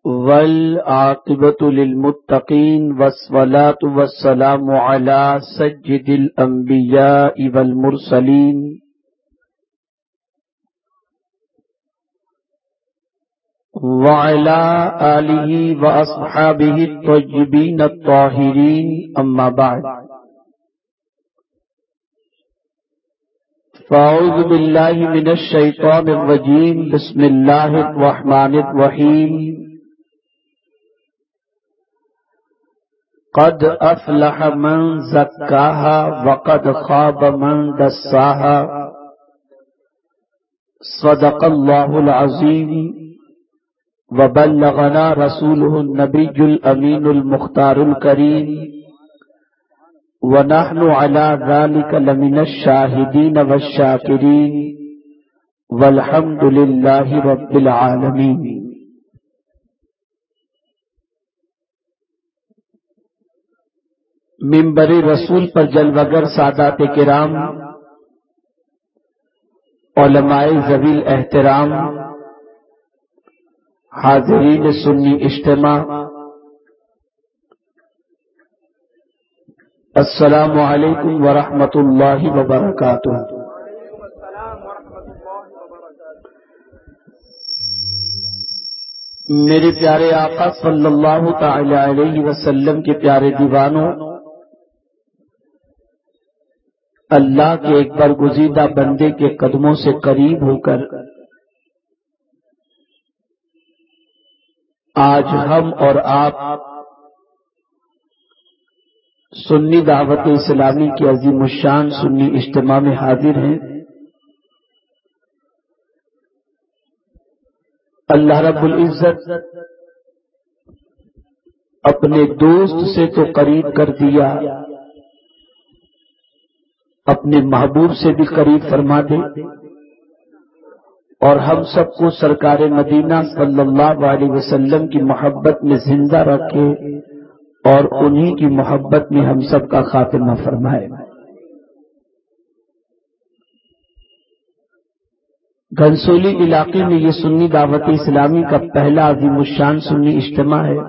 والعاقبة للمتقين والصلاة والسلام على سيد الأنبياء والمرسلين وعلى آله وأصحابه الطيبين الطاهرين أما بعد فأعوذ بالله من الشيطان الرجيم بسم الله الرحمن الرحيم قد أفلح من زكاها وقد خاب من دساها صدق الله العظيم وبلغنا رسوله النبي الأمين المختار الكريم ونحن على ذلك لمن الشاهدين والشاكرين والحمد لله رب العالمين۔ منبر رسول پر جلوگر سادات کرام، علماء ذوی الاحترام، حاضرین سنی اجتماع، السلام علیکم ورحمۃ اللہ وبرکاتہ۔ میرے پیارے آقا صلی اللہ تعالی علیہ وسلم کے پیارے دیوانوں، اللہ کے ایک برگزیدہ بندے کے قدموں سے قریب ہو کر آج ہم اور آپ سنی دعوت اسلامی کی عظیم الشان سنی اجتماع میں حاضر ہیں۔ اللہ رب العزت اپنے دوست سے تو قریب کر دیا، اپنے محبوب سے بھی قریب فرما دے، اور ہم سب کو سرکار مدینہ صلی اللہ علیہ وسلم کی محبت میں زندہ رکھے اور انہی کی محبت میں ہم سب کا خاتمہ فرمائے۔ گھنسولی علاقے میں یہ سنی دعوت اسلامی کا پہلا عظیم الشان سنی اجتماع ہے،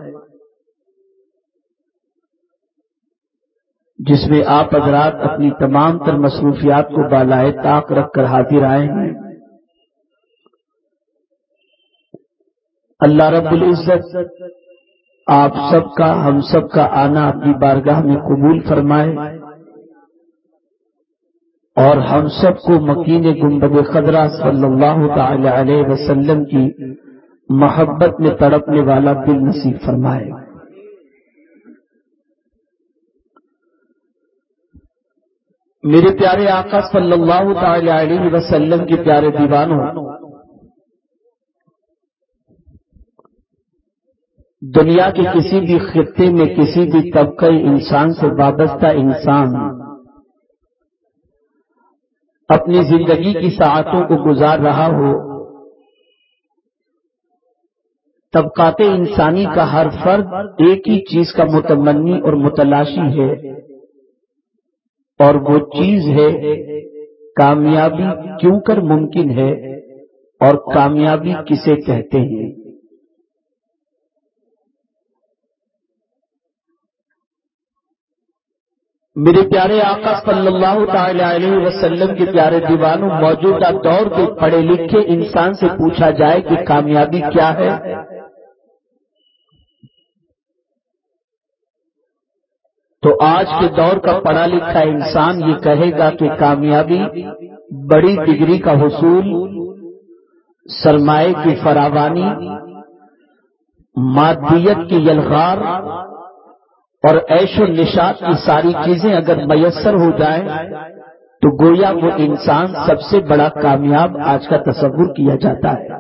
جس میں آپ حضرات اپنی تمام تر مصروفیات کو بالائے طاق رکھ کر حاضر آئے ہیں۔ اللہ رب العزت آپ سب کا، ہم سب کا آنا اپنی بارگاہ میں قبول فرمائے، اور ہم سب کو مکین گنبد خضرا صلی اللہ تعالی علیہ وسلم کی محبت میں تڑپنے والا دل نصیب فرمائے۔ میرے پیارے آقا صلی اللہ تعالی علیہ وسلم کے پیارے دیوانوں، دنیا کے کسی بھی خطے میں کسی بھی طبقہ انسان سے وابستہ انسان اپنی زندگی کی ساعتوں کو گزار رہا ہو، طبقات انسانی کا ہر فرد ایک ہی چیز کا متمنی اور متلاشی ہے، اور وہ چیز ہے کامیابی کیوں کر ممکن ہے اور کامیابی کسے کہتے ہیں۔ میرے پیارے آقا صلی اللہ تعالی علیہ وسلم کے پیارے دیوانوں، موجودہ دور کے پڑھے لکھے انسان سے پوچھا جائے کہ کامیابی کیا ہے، تو آج کے دور کا پڑھا لکھا انسان یہ کہے گا کہ کامیابی بڑی ڈگری کا حصول، سرمایہ کی فراوانی، مادیت کی یلغار اور عیش و نشاط کی ساری چیزیں اگر میسر ہو جائیں تو گویا وہ انسان سب سے بڑا کامیاب آج کا تصور کیا جاتا ہے۔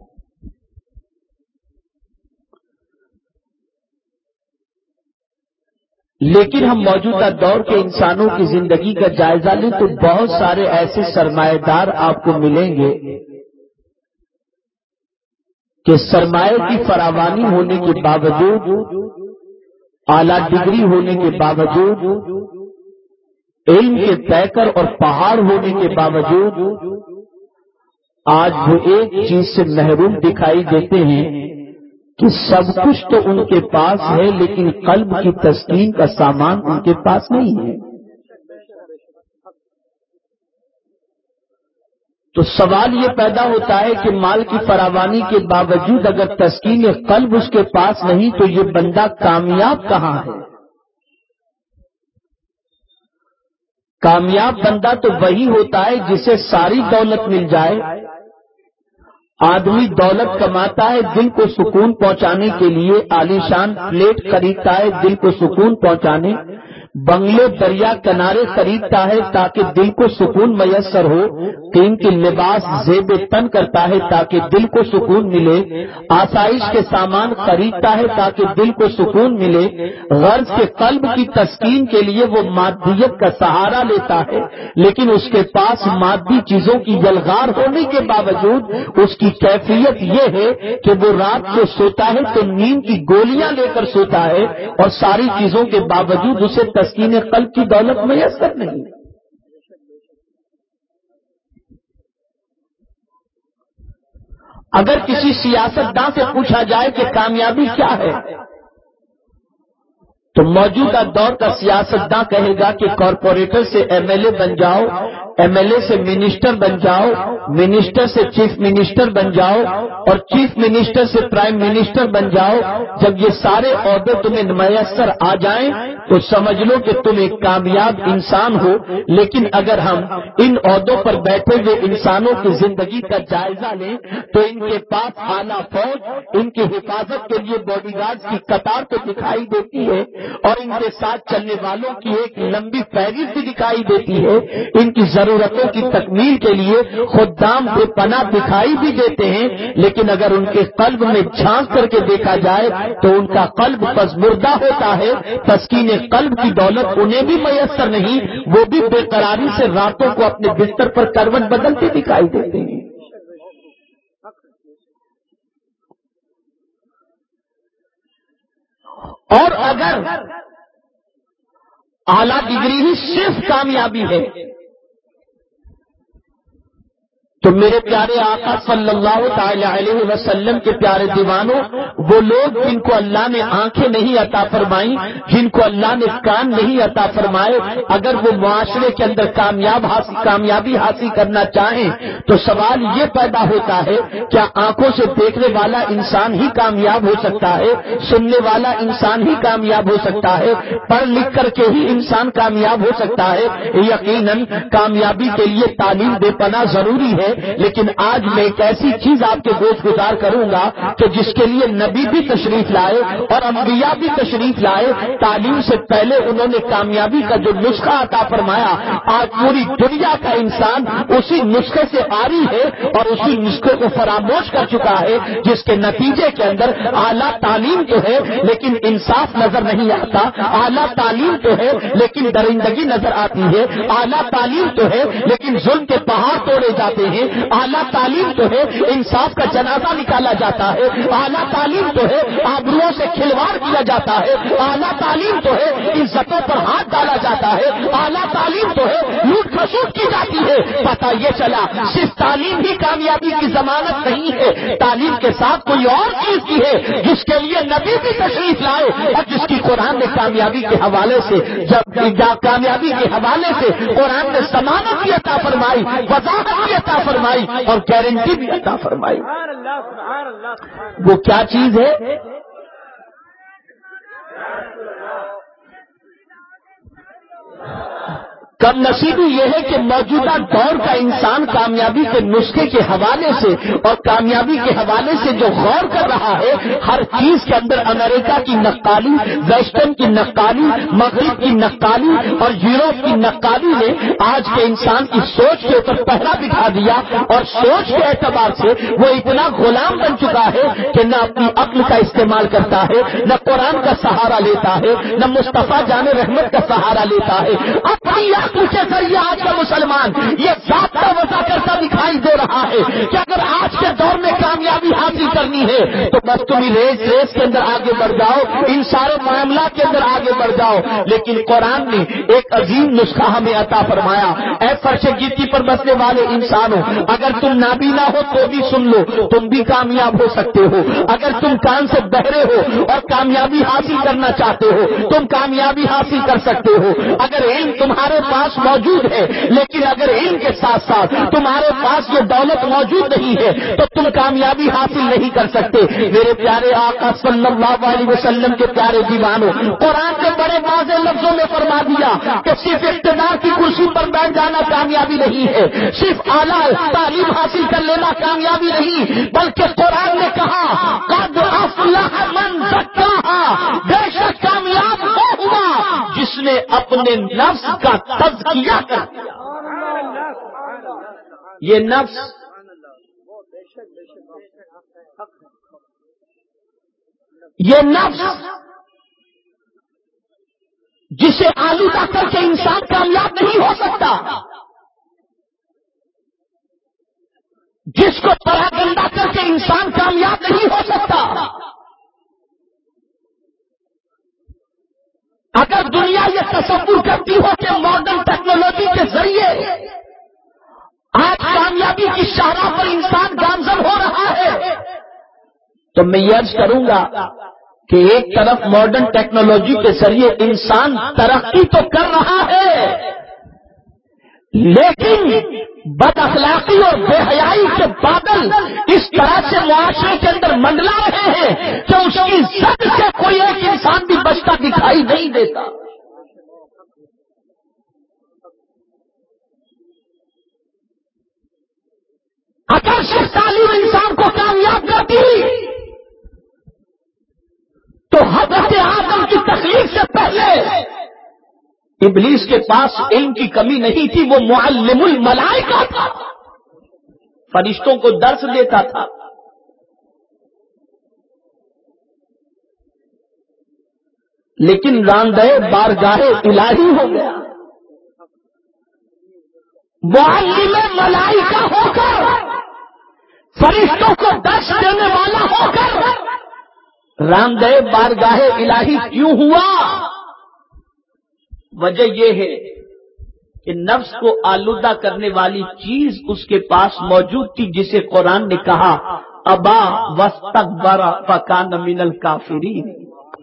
لیکن ہم موجودہ دور کے انسانوں کی زندگی کا جائزہ لیں تو بہت سارے ایسے سرمایہ دار آپ کو ملیں گے کہ سرمایہ کی فراوانی ہونے کے باوجود، اعلیٰ ڈگری ہونے کے باوجود، علم کے پیکر اور پہاڑ ہونے کے باوجود آج وہ ایک چیز سے محروم دکھائی دیتے ہیں کہ سب کچھ تو ان کے پاس ہے لیکن قلب کی تسکین کا سامان ان کے پاس نہیں ہے. تو سوال یہ پیدا ہوتا ہے کہ مال کی فراوانی کے باوجود اگر تسکین قلب اس کے پاس نہیں تو یہ بندہ کامیاب کہاں ہے؟ کامیاب بندہ تو وہی ہوتا ہے جسے ساری دولت مل جائے. آدمی دولت کماتا ہے دل کو سکون پہنچانے کے لیے، عالیشان فلیٹ خریدتا ہے دل کو سکون پہنچانے، بنگلے دریا کنارے خریدتا ہے تاکہ دل کو سکون میسر ہو، قیمتی لباس زیب تن کرتا ہے تاکہ دل کو سکون ملے، آسائش کے سامان خریدتا ہے تاکہ دل کو سکون ملے. غرض کے قلب کی تسکین کے لیے وہ مادیت کا سہارا لیتا ہے، لیکن اس کے پاس مادی چیزوں کی یلغار ہونے کے باوجود اس کی کیفیت یہ ہے کہ وہ رات کو سوتا ہے تو نیند کی گولیاں لے کر سوتا ہے، اور ساری چیزوں کے باوجود اسے تسکین قلب کی دولت میسر نہیں. اگر کسی سیاستداں سے پوچھا جائے کہ کامیابی کیا ہے تو موجودہ دور کا سیاستداں کہے گا کہ کارپوریٹر سے ایم ایل اے بن جاؤ، ایم ایل اے سے منسٹر بن جاؤ، منسٹر سے چیف منسٹر بن جاؤ، اور چیف منسٹر سے پرائم منسٹر بن جاؤ. جب یہ سارے عہدے تمہیں میسر آ جائیں تو سمجھ لو کہ تم ایک کامیاب انسان ہو. لیکن اگر ہم ان عہدوں پر بیٹھے ہوئے انسانوں کی زندگی کا جائزہ لیں تو ان کے پاس اعلیٰ فوج، ان کی حفاظت کے لیے باڈی گارڈ کی قطار تو دکھائی دیتی ہے، اور ان کے ساتھ چلنے والوں کی ایک لمبی فہرست بھی دکھائی دیتی ہے. ان کی ضرورتوں کی تکمیل کے لیے خدام بے پناہ دکھائی بھی دیتے ہیں. لیکن اگر ان کے قلب میں جھانک کر کے دیکھا جائے تو ان کا قلب پسمردہ ہوتا ہے. تسکین قلب کی دولت انہیں بھی میسر نہیں، وہ بھی بے قراری سے راتوں کو اپنے بستر پر کروٹ بدلتے دکھائی دیتے ہیں. اور اگر اعلیٰ ڈگری ہی صرف کامیابی ہے تو میرے پیارے آقا صلی اللہ تعالی علیہ وسلم کے پیارے دیوانوں، وہ لوگ جن کو اللہ نے آنکھیں نہیں عطا فرمائیں، جن کو اللہ نے کان نہیں عطا فرمائے، اگر وہ معاشرے کے اندر کامیابی حاصل کرنا چاہیں تو سوال یہ پیدا ہوتا ہے کیا آنکھوں سے دیکھنے والا انسان ہی کامیاب ہو سکتا ہے؟ سننے والا انسان ہی کامیاب ہو سکتا ہے؟ پڑھ لکھ کر کے ہی انسان کامیاب ہو سکتا ہے؟ یقیناً کامیابی کے لیے تعلیم بے پناہ ضروری ہے. لیکن آج میں ایک ایسی چیز آپ کے گوش گزار کروں گا کہ جس کے لیے نبی بھی تشریف لائے اور انبیاء بھی تشریف لائے. تعلیم سے پہلے انہوں نے کامیابی کا جو نسخہ عطا فرمایا، آج پوری دنیا کا انسان اسی نسخے سے عاری ہے اور اسی نسخے کو فراموش کر چکا ہے، جس کے نتیجے کے اندر اعلیٰ تعلیم تو ہے لیکن انصاف نظر نہیں آتا، اعلیٰ تعلیم تو ہے لیکن درندگی نظر آتی ہے، اعلیٰ تعلیم تو ہے لیکن ظلم کے پہاڑ توڑے جاتے ہیں، اعلیٰ تعلیم تو ہے انصاف کا جنازہ نکالا جاتا ہے، اعلیٰ تعلیم تو ہے آبروؤں سے کھلواڑ کیا جاتا ہے، اعلیٰ تعلیم تو ہے عزتوں پر ہاتھ ڈالا جاتا ہے، اعلیٰ تعلیم تو ہے لوٹ کھسوٹ کی جاتی ہے. پتہ یہ چلا صرف تعلیم ہی کامیابی کی ضمانت نہیں ہے، تعلیم کے ساتھ کوئی اور چیز کی ہے جس کے لیے نبی بھی تشریف لائے اور جس کی قرآن نے کامیابی کے حوالے سے کامیابی کے حوالے سے قرآن نے ضمانت بھی عطا فرمائی، وضاحت بھی عطا فرمائی اور گارنٹی بھی عطا فرمائی. وہ کیا چیز ہے؟ کم نصیبی یہ ہے کہ موجودہ دور کا انسان کامیابی کے نسخے کے حوالے سے اور کامیابی کے حوالے سے جو غور کر رہا ہے، ہر چیز کے اندر امریکہ کی نقالی، ویسٹرن کی نقالی، مغرب کی نقالی اور یورپ کی نقالی نے آج کے انسان کی سوچ کے اوپر پہرا بٹھا دیا، اور سوچ کے اعتبار سے وہ اتنا غلام بن چکا ہے کہ نہ اپنی عقل کا استعمال کرتا ہے، نہ قرآن کا سہارا لیتا ہے، نہ مصطفیٰ جان رحمت کا سہارا لیتا ہے، اپنی نقل کے ذریعے آج کا مسلمان یہ ضابطہ وضع کرتا دکھائی دے رہا ہے کہ اگر آج کے دور میں کامیابی حاصل کرنی ہے تو بس تم ریس کے اندر آگے بڑھ جاؤ، ان سارے معاملات کے اندر آگے بڑھ جاؤ. لیکن قرآن نے ایک عظیم نسخہ ہمیں عطا فرمایا. اے فرش گیتی پر بسنے والے انسانوں، اگر تم نابینا ہو تو بھی سن لو، تم بھی کامیاب ہو سکتے ہو. اگر تم کان سے بہرے ہو اور کامیابی حاصل کرنا چاہتے ہو تم کامیابی حاصل کر سکتے ہو. اگر علم تمہارے پاس موجود ہے لیکن اگر علم کے ساتھ ساتھ تمہارے پاس یہ دولت موجود نہیں ہے تو تم کامیابی حاصل نہیں کر سکتے. میرے پیارے آقا صلی اللہ علیہ وسلم کے پیارے دیوانوں، قرآن کے بڑے واضح لفظوں میں فرما دیا کہ صرف اقتدار کی کرسی پر بیٹھ جانا کامیابی نہیں ہے، صرف اعلیٰ تعلیم حاصل کر لینا کامیابی نہیں، بلکہ قرآن نے کہا قد افلح من زکاہا، بے شک کامیاب وہ ہوا جس نے اپنے نفس کا تزکیہ کر دیا. یہ نفس جسے آلودہ کر کے انسان کامیاب نہیں ہو سکتا، جس کو پراگندہ کر کے انسان کامیاب نہیں ہو سکتا. اگر دنیا یہ تصور کرتی ہو کہ ماڈرن ٹیکنالوجی کے ذریعے آج کامیابی کی شاہراہ پر انسان گامزن ہو رہا ہے تو میں یہ عرض کروں گا کہ ایک طرف ماڈرن ٹیکنالوجی کے ذریعے انسان ترقی تو کر رہا ہے لیکن بد اخلاقی اور بے حیائی کے بادل اس طرح سے معاشرے کے اندر منڈلا رہے ہیں کہ اس کی زد سے کوئی ایک انسان بھی بچتا دکھائی نہیں دیتا. اگر صرف تعلیم انسان کو کامیاب کرتی تو حضرت آدم کی تخلیق سے پہلے ابلیس کے پاس علم کی کمی نہیں تھی، وہ معلم الملائکہ تھا، فرشتوں کو درس دیتا تھا. لیکن راندہ بارگاہ الہی ہو گیا، معلم ملائکہ ہو کر، فرشتوں کو درس دینے والا ہو کر راندہ بارگاہ الہی کیوں ہوا؟ وجہ یہ ہے کہ نفس کو آلودہ کرنے والی چیز اس کے پاس موجود تھی، جسے قرآن نے کہا ابا واستکبر فکان من الکافرین.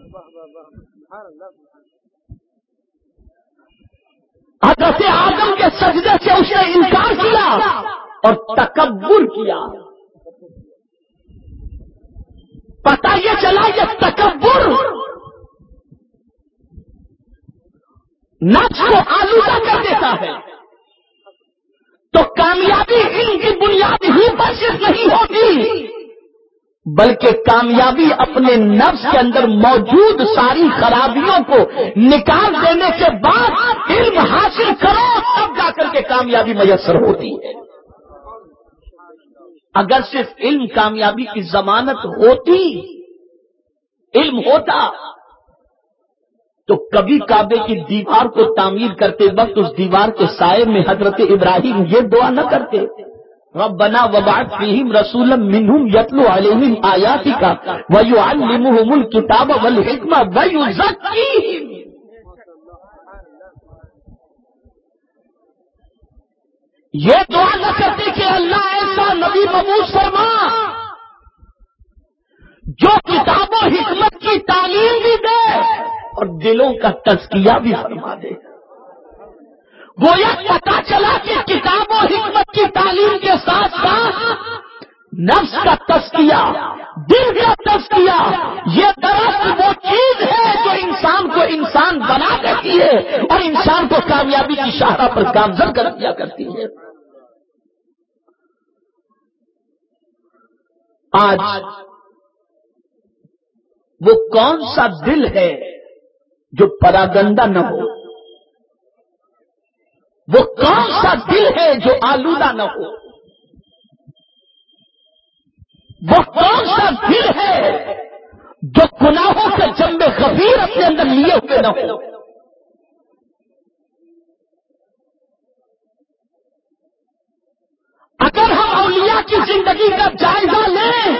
حضرت آدم کے سجدے سے اس نے انکار کیا اور تکبر کیا. پتہ یہ چلا یہ تکبر نفس کو آلودہ کر دیتا ہے. تو کامیابی علم کی بنیاد ہی پر صرف نہیں ہوتی بلکہ کامیابی اپنے نفس کے اندر موجود ساری خرابیوں کو نکال دینے کے بعد علم حاصل کرو تب جا کر کے کامیابی میسر ہوتی ہے. اگر صرف علم کامیابی کی ضمانت ہوتی، علم ہوتا تو کبھی کعبے کی دیوار کو تعمیر کرتے وقت اس دیوار کے سائے میں حضرت ابراہیم یہ دعا نہ کرتے ربنا وبعث فیہم رسولا منہم یتلو علیہم آیاتک ویعلمہم الکتاب والحکمہ ویزکیہم. یہ دعا نہ کرتے کہ اللہ ایسا نبی مبعوث فرما جو کتاب و حکمت کی تعلیم بھی دے اور دلوں کا تزکیہ بھی فرما دے. گویا پتا چلا کہ کتاب و حکمت کی تعلیم کے ساتھ ساتھ نفس کا تزکیہ، دل کا تزکیہ، یہ درست وہ چیز ہے جو انسان کو انسان بنا دیتی ہے اور انسان کو کامیابی کی شاہراہ پر گامزن کر دیا کرتی ہے. آج وہ کون سا دل ہے جو پراگندہ نہ ہو؟ وہ کون سا دل ہے جو آلودہ نہ ہو؟ وہ کون سا دل ہے جو گناہوں کے جنب غفیر اپنے اندر لیے ہوئے نہ ہو؟ کی زندگی کا جائزہ لیں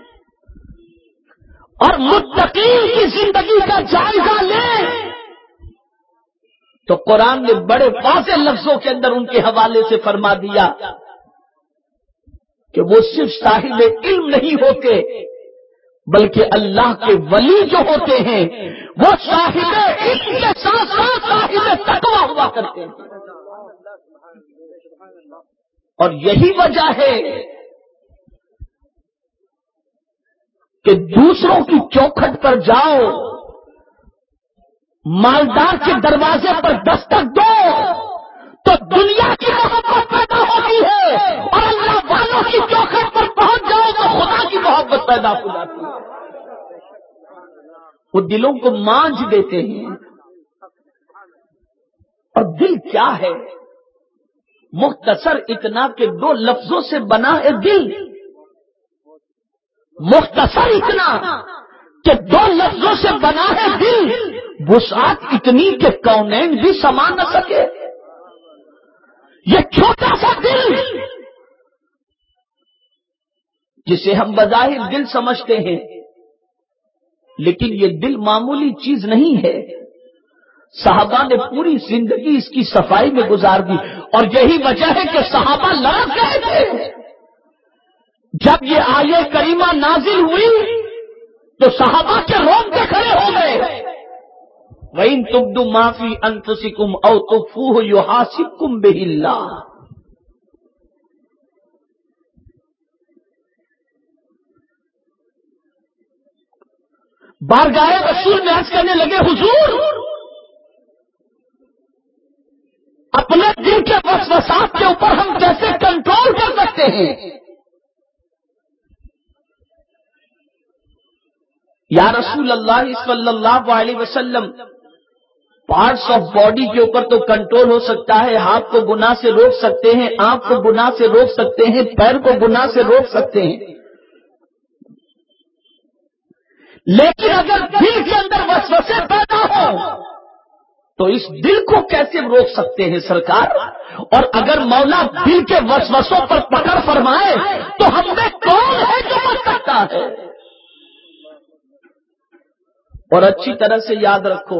اور متقین کی زندگی کا جائزہ لیں تو قرآن نے بڑے واضح لفظوں کے اندر ان کے حوالے سے فرما دیا کہ وہ صرف صاحب علم نہیں ہوتے بلکہ اللہ کے ولی جو ہوتے ہیں وہ صاحب علم کے ساتھ ساتھ صاحب تقویٰ ہوا کرتے ہیں. اور یہی وجہ ہے کہ دوسروں کی چوکھٹ پر جاؤ، مالدار کے دروازے پر دستک دو تو دنیا کی محبت پیدا ہوتی ہے، اور اللہ والوں کی چوکھٹ پر پہنچ جاؤ تو خدا کی محبت پیدا ہو جاتی ہے. وہ دلوں کو مانجھ دیتے ہیں. اور دل کیا ہے؟ مختصر اتنا کہ 2 لفظوں سے بنا ہے دل. مختصر اتنا کہ 2 لفظوں سے بنا ہے دل. وسعت اتنی کہ کونین بھی سما نہ سکے. یہ چھوٹا سا دل جسے ہم بظاہر دل سمجھتے ہیں، لیکن یہ دل معمولی چیز نہیں ہے. صحابہ نے پوری زندگی اس کی صفائی میں گزار دی، اور یہی وجہ ہے کہ صحابہ لڑک گئے تھے. جب یہ آیے کریمہ نازل ہوئی تو صحابہ کے رونگٹے کھڑے ہو گئے. وَإِن تُبْدُوا مَا فِي أَنفُسِكُمْ أَوْ تُخْفُوهُ يُحَاسِبْكُم بِهِ اللَّهُ. بارگاہ رسول میں عرض کرنے لگے، حضور اپنے دل کے وسوسات کے اوپر ہم کیسے کنٹرول کر سکتے ہیں؟ یا رسول اللہ صلی اللہ علیہ وسلم، پارٹس آف باڈی کے اوپر تو کنٹرول ہو سکتا ہے. ہاتھ کو گناہ سے روک سکتے ہیں، آنکھ کو گناہ سے روک سکتے ہیں، پیر کو گناہ سے روک سکتے ہیں، لیکن اگر دل کے اندر وسوسے پیدا ہو تو اس دل کو کیسے روک سکتے ہیں سرکار؟ اور اگر مولا دل کے وسوسوں پر پکڑ فرمائے تو ہم میں کون ہے جو بچ سکتا ہے؟ اور اچھی طرح سے یاد رکھو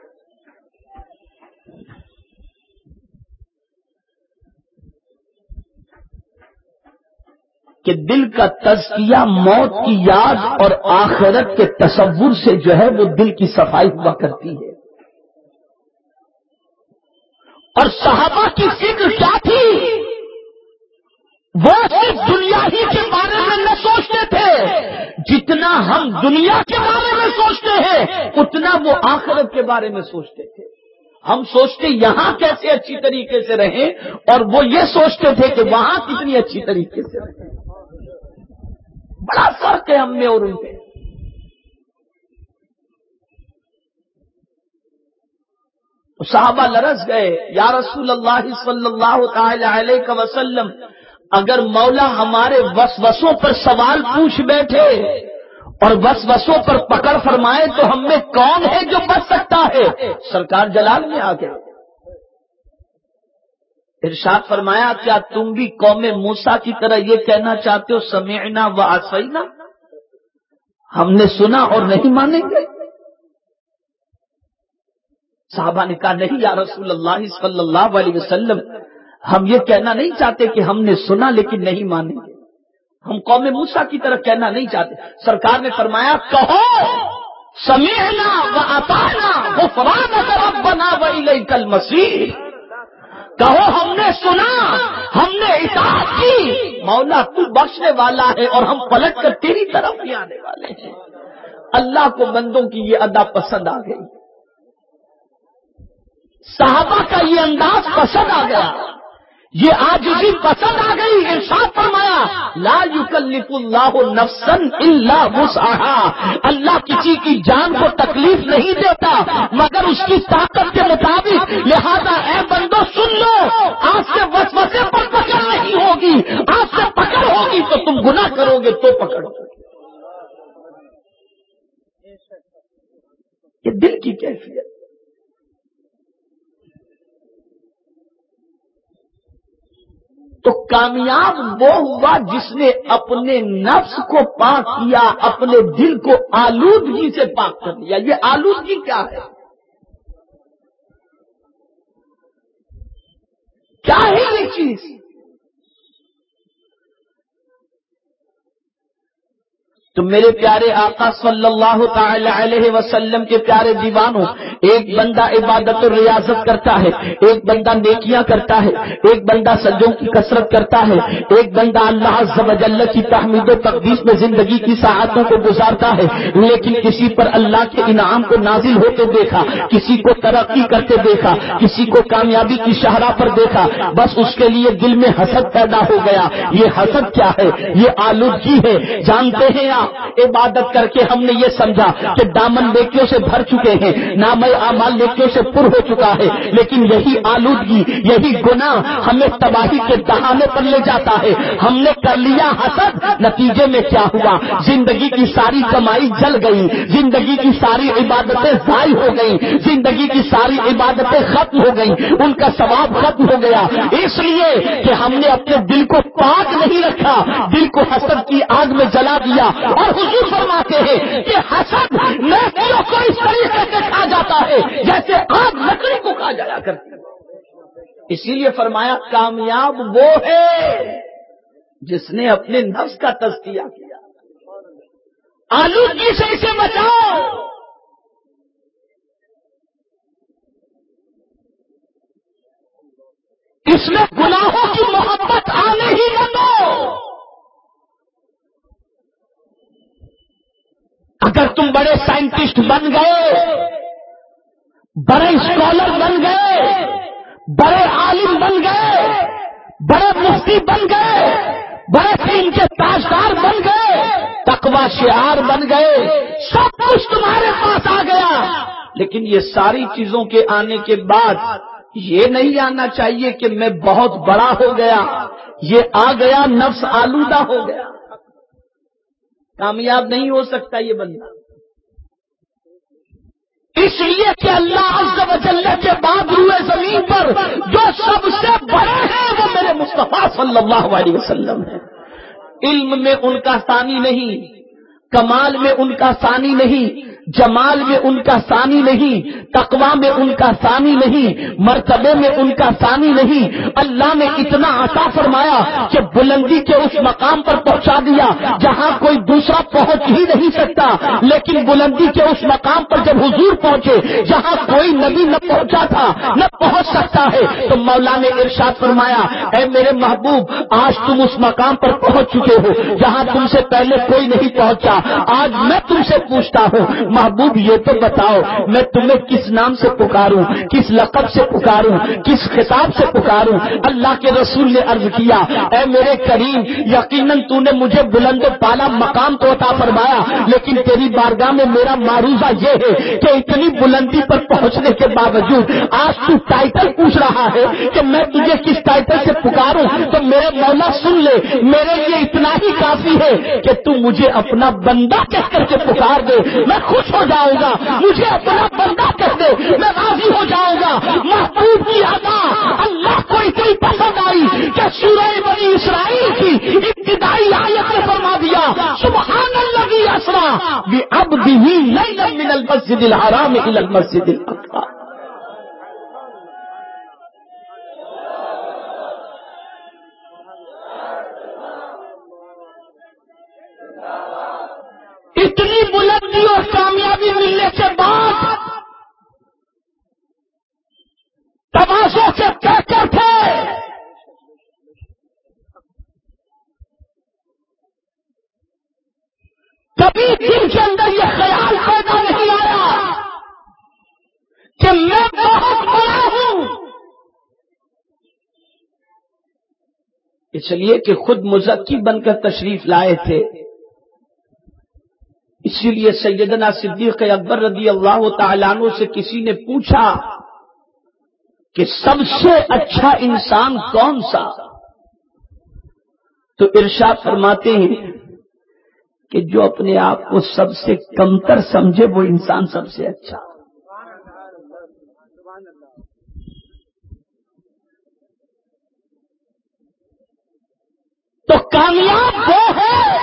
کہ دل کا تزکیہ موت کی یاد اور آخرت کے تصور سے جو ہے وہ دل کی صفائی ہوا کرتی ہے. اور صحابہ کی فکر کیا تھی؟ وہ صرف دنیا ہی کے بارے میں نہ سوچتے تھے. جتنا ہم دنیا کے بارے میں سوچتے ہیں اتنا وہ آخرت کے بارے میں سوچتے تھے. ہم سوچتے یہاں کیسے اچھی طریقے سے رہیں، اور وہ یہ سوچتے تھے کہ وہاں کتنی اچھی طریقے سے رہیں. بڑا فرق ہے ہم میں اور ان میں. صحابہ لرز گئے، یا رسول اللہ صلی اللہ تعالی علیہ وسلم، اگر مولا ہمارے وسوسوں پر سوال پوچھ بیٹھے اور وسوسوں پر پکڑ فرمائے تو ہم میں کون ہے جو بچ سکتا ہے؟ سرکار جلال میں آ گئے. ارشاد فرمایا، کیا تم بھی قوم موسیٰ کی طرح یہ کہنا چاہتے ہو سمعنا و عصینا؟ ہم نے سنا اور نہیں مانیں گے؟ صحابہ نے کہا، نہیں یا رسول اللہ صلی اللہ علیہ وسلم، ہم یہ کہنا نہیں چاہتے کہ ہم نے سنا لیکن نہیں مانیں گے. ہم قوم موسیٰ کی طرح کہنا نہیں چاہتے. سرکار نے فرمایا، کہو سمعنا و اطعنا غفرانک ربنا و الیک المصیر. کہو ہم نے سنا، ہم نے اطاعت کی، مولا تو بخشنے والا ہے اور ہم پلٹ کر تیری طرف ہی آنے والے ہیں. اللہ کو بندوں کی یہ ادا پسند آ گئی، صحابہ کا یہ انداز پسند آ گیا، یہ عاجزی پسند آ گئی. ارشاد فرمایا، لا یکلف اللہ نفسا الا وسعها. اللہ کسی کی جان کو تکلیف نہیں دیتا مگر اس کی طاقت کے مطابق. لہذا اے بندو سن لو، آج سے وسوسے پر پکڑ نہیں ہوگی، آج سے پکڑ ہوگی تو تم گناہ کرو گے تو پکڑ ہوگی. یہ دل کی کیفیت. تو کامیاب وہ ہوا جس نے اپنے نفس کو پاک کیا، اپنے دل کو آلودگی سے پاک کر دیا۔ یہ آلودگی کیا ہے؟ کیا ہے یہ چیز؟ تو میرے پیارے آقا صلی اللہ تعالی علیہ وسلم کے پیارے دیوانوں، ایک بندہ عبادت اور ریاضت کرتا ہے، ایک بندہ نیکیاں کرتا ہے، ایک بندہ سجدوں کی کثرت کرتا ہے، ایک بندہ اللہ عز و جل کی تحمید و تقدیس میں زندگی کی ساعتوں کو گزارتا ہے، لیکن کسی پر اللہ کے انعام کو نازل ہوتے دیکھا، کسی کو ترقی کرتے دیکھا، کسی کو کامیابی کی شاہراہ پر دیکھا، بس اس کے لیے دل میں حسد پیدا ہو گیا۔ یہ حسد کیا ہے؟ یہ آلودگی ہے۔ جانتے ہیں عبادت کر کے ہم نے یہ سمجھا کہ دامن نیکیوں سے بھر چکے ہیں، نام اعمال نیکیوں سے پر ہو چکا ہے، لیکن یہی آلودگی، یہی گناہ ہمیں تباہی کے دہانے پر لے جاتا ہے۔ ہم نے کر لیا حسد، نتیجے میں کیا ہوا؟ زندگی کی ساری کمائی جل گئی، زندگی کی ساری عبادتیں ضائع ہو گئیں، زندگی کی ساری عبادتیں ختم ہو گئیں، ان کا ثواب ختم ہو گیا، اس لیے کہ ہم نے اپنے دل کو پاک نہیں رکھا، دل کو حسد کی آگ میں جلا دیا۔ اور حضور فرماتے ہیں کہ حسد نیکیوں کو اس طریقے سے کھا جاتا ہے جیسے آگ لکڑی کو کھا جایا کرتی ہے۔ اسی لیے فرمایا کامیاب وہ ہے جس نے اپنے نفس کا تزکیہ کیا۔ آلودگی سے اسے بچاؤ۔ اس میں گناہوں کی محبت آنے ہی نہ دو۔ اگر تم بڑے سائنٹسٹ بن گئے، بڑے اسکالر بن گئے، بڑے عالم بن گئے، بڑے مفتی بن گئے، بڑے دین کے تاجدار بن گئے، تقوی شعار بن گئے، سب کچھ تمہارے پاس آ گیا، لیکن یہ ساری چیزوں کے آنے کے بعد یہ نہیں آنا چاہیے کہ میں بہت بڑا ہو گیا، یہ آ گیا نفس آلودہ ہو گیا، کامیاب نہیں ہو سکتا یہ بندہ۔ اس لیے کہ اللہ عز و جل کے بعد روئے زمین پر جو سب سے بڑے ہیں وہ میرے مصطفیٰ صلی اللہ علیہ وسلم ہیں۔ علم میں ان کا ثانی نہیں، کمال میں ان کا ثانی نہیں، جمال میں ان کا ثانی نہیں، تقوی میں ان کا ثانی نہیں، مرتبے میں ان کا ثانی نہیں۔ اللہ نے اتنا عطا فرمایا کہ بلندی کے اس مقام پر پہنچا دیا جہاں کوئی دوسرا پہنچ ہی نہیں سکتا، لیکن بلندی کے اس مقام پر جب حضور پہنچے جہاں کوئی نبی نہ پہنچا تھا نہ پہنچ سکتا ہے، تو مولا نے ارشاد فرمایا اے میرے محبوب آج تم اس مقام پر پہنچ چکے ہو جہاں تم سے پہلے کوئی نہیں پہنچا۔ آج میں تم سے پوچھتا ہوں محبوب یہ تو بتاؤ میں تمہیں کس نام سے پکاروں، کس لقب سے پکاروں، کس خطاب سے پکاروں؟ اللہ کے رسول نے عرض کیا اے میرے کریم یقیناً تو نے مجھے بلند و بالا مقام تو عطا فرمایا، لیکن تیری بارگاہ میں میرا معروضہ یہ ہے کہ اتنی بلندی پر پہنچنے کے باوجود آج تو ٹائٹل پوچھ رہا ہے کہ میں تجھے کس ٹائٹل سے پکاروں؟ تو میرے مولا سن لے، میرے لیے اتنا ہی کافی ہے کہ تو مجھے اپنا بندہ کہہ کر کے پکار دے، میں خوش ہو جاؤں گا۔ مجھے اپنا بندہ کہہ دے میں راضی ہو جاؤں گا۔ محبوب کی عطا اللہ کو اتنی پسند آئی کہ سورہ بنی اسرائیل کی ابتدائی آیت میں فرما دیا سبحان الذی اسری بعبدہ لیلا من المسجد الحرام الی المسجد الاقصی۔ اتنی بلندی اور کامیابی ملنے کے بعد تواضع سے کہتے تھے کبھی دل کے اندر یہ خیال پیدا نہیں آیا کہ میں بہت بڑا ہوں، اس لیے کہ خود مزکی بن کر تشریف لائے تھے۔ اسی لیے سیدنا صدیق اکبر رضی اللہ تعالیٰ عنہ سے کسی نے پوچھا کہ سب سے اچھا انسان کون سا؟ تو ارشاد فرماتے ہیں کہ جو اپنے آپ کو سب سے کمتر سمجھے وہ انسان سب سے اچھا۔ تو کامیاب وہ ہے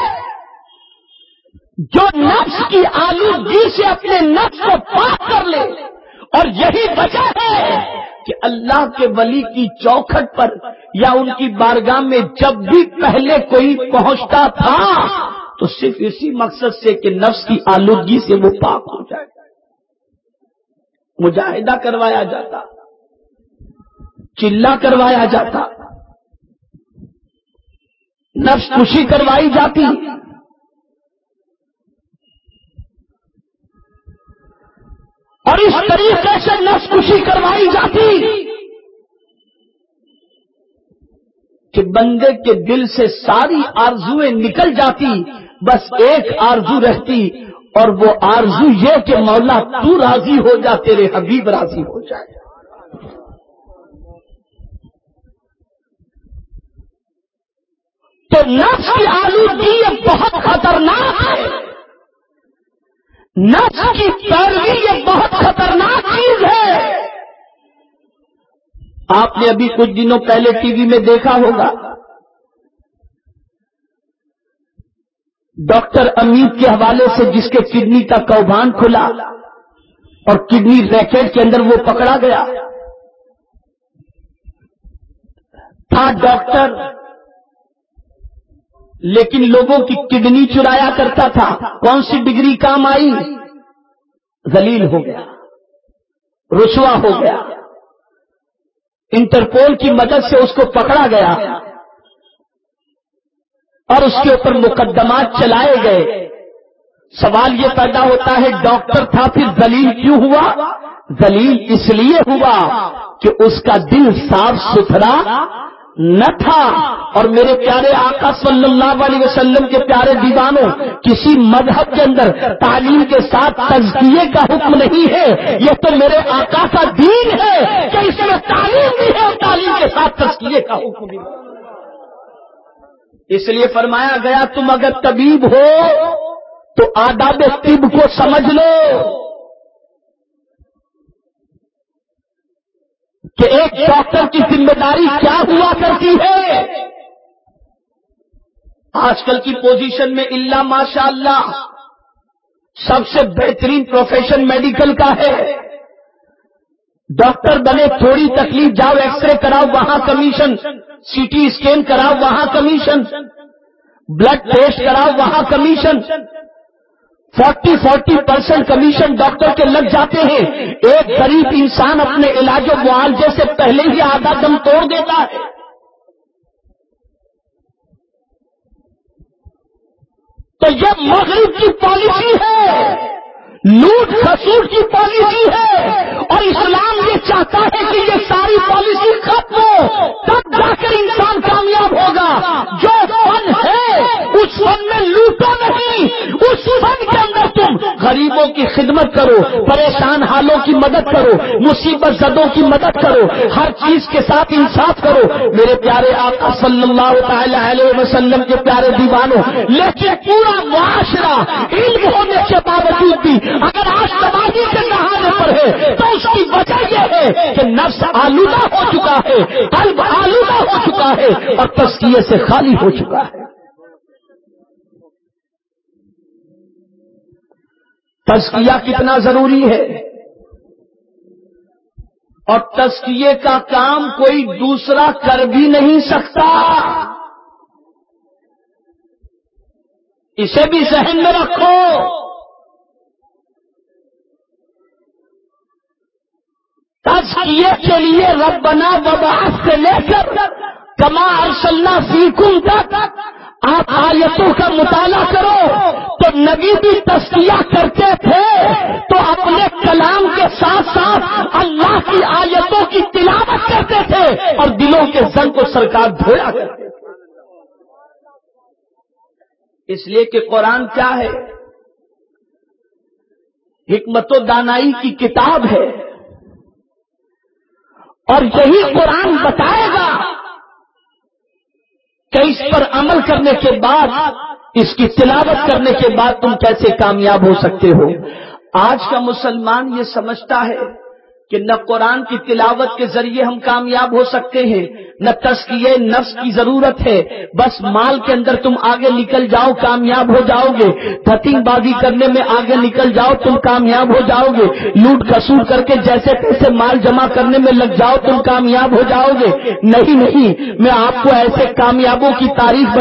جو نفس کی آلودگی سے اپنے نفس کو پاک کر لے. اور یہی وجہ ہے کہ اللہ کے ولی کی چوکھٹ پر یا ان کی بارگاہ میں جب بھی پہلے کوئی پہنچتا تھا تو صرف اسی مقصد سے کہ نفس کی آلودگی سے وہ پاک ہو جائے. مجاہدہ کروایا جاتا, چلا کروایا جاتا, نفس کشی کروائی جاتی. اور اس طریقے سے نفس کشی کروائی جاتی کہ بندے کے دل سے ساری آرزویں نکل جاتی, بس ایک آرزو رہتی, اور وہ آرزو یہ کہ مولا تو راضی ہو جا, تیرے حبیب راضی ہو جائے. تو نفس کی آلودگی یہ بہت خطرناک ہے. نفس کی پیروی یہ بہت خطرناک چیز ہے. آپ نے ابھی کچھ دنوں پہلے ٹی وی میں دیکھا ہوگا, ڈاکٹر امیت کے حوالے سے جس کے کڈنی کا کوبان کھلا اور کڈنی ریکٹ کے اندر وہ پکڑا گیا تھا ڈاکٹر, لیکن لوگوں کی کڈنی چرایا کرتا تھا. کون سی ڈگری کام آئی؟ ذلیل ہو گیا, رسوا ہو گیا. انٹرپول کی مدد سے اس کو پکڑا گیا اور اس کے اوپر مقدمات چلائے گئے. سوال یہ پیدا ہوتا ہے ڈاکٹر تھا پھر ذلیل کیوں ہوا؟ ذلیل اس لیے ہوا کہ اس کا دل صاف ستھرا نہ تھا. اور میرے پیارے آقا صلی اللہ علیہ وسلم کے پیارے دیوانوں, کسی مذہب کے اندر تعلیم کے ساتھ تزکیے کا حکم نہیں ہے. یہ تو میرے آقا کا دین ہے کہ اس میں تعلیم بھی ہے اور تعلیم کے ساتھ تزکیے کا حکم بھی ہے. اس لیے فرمایا گیا تم اگر طبیب ہو تو آداب طب کو سمجھ لو کہ ایک ڈاکٹر کی ذمہ داری کیا ہوا کرتی ہے. آج کل کی پوزیشن میں اللہ ماشاء اللہ سب سے بہترین پروفیشن میڈیکل کا ہے. ڈاکٹر بنے, تھوڑی تکلیف جاؤ ایکس رے کراؤ وہاں کمیشن, سی ٹی اسکین کراؤ وہاں کمیشن, بلڈ ٹیسٹ کراؤ وہاں کمیشن. 40% کمیشن ڈاکٹر کے لگ جاتے ہیں. ایک غریب انسان اپنے علاج و معالجے سے پہلے ہی آدھا دم توڑ دیتا ہے. تو یہ مغرب کی پالیسی ہے, لوٹ خسوٹ کی پالیسی ہے, اور اسلام یہ چاہتا ہے کہ یہ ساری پالیسی ختم ہو, تب جا کر انسان کامیاب ہوگا. جو فن ہے اس فن میں لوٹو نہیں, اس فن کے اندر تم غریبوں کی خدمت کرو, پریشان حالوں کی مدد کرو, مصیبت زدوں کی مدد کرو, ہر چیز کے ساتھ انصاف کرو. میرے پیارے آقا صلی اللہ تعالی علیہ وسلم کے پیارے دیوانوں, لیکن پورا معاشرہ علم ہونے کے باوجود بھی اگر آج تباہی کے کہانے پر ہے تو اس کی وجہ یہ ہے کہ نفس آلودہ ہو چکا ہے, قلب آلودہ ہو چکا ہے اور تزکیے سے خالی ہو چکا ہے. تزکیہ کتنا ضروری ہے, اور تزکیے کا کام کوئی دوسرا کر بھی نہیں سکتا. اسے بھی ذہن میں رکھو. تزکیے کے لیے ربنا وبعث سے لے کر کما ارسلنا فیکم تک آپ آیتوں کا مطالعہ کرو تو نبی بھی تزکیہ کرتے تھے تو اپنے کلام کے ساتھ ساتھ اللہ کی آیتوں کی تلاوت کرتے تھے اور دلوں کے زنگ کو سرکار دھویا کرتے تھے. اس لیے کہ قرآن کیا ہے؟ حکمت و دانائی کی کتاب ہے, اور یہی قرآن بتائے گا کہ اس پر عمل کرنے کے بعد, اس کی تلاوت کرنے کے بعد تم کیسے کامیاب ہو سکتے ہو. آج کا مسلمان یہ سمجھتا ہے کہ نہ قرآن کی تلاوت کے ذریعے ہم کامیاب ہو سکتے ہیں، نہ تزکیہ نفس کی ضرورت ہے، بس مال کے اندر تم آگے نکل جاؤ کامیاب ہو جاؤ گے، دھتنگ بازی کرنے میں آگے نکل جاؤ تم کامیاب ہو جاؤ گے، لوٹ کسور کر کے جیسے تیسے مال جمع کرنے میں لگ جاؤ تم کامیاب ہو جاؤ گے۔ نہیں نہیں، میں آپ کو ایسے کامیابوں کی تاریخ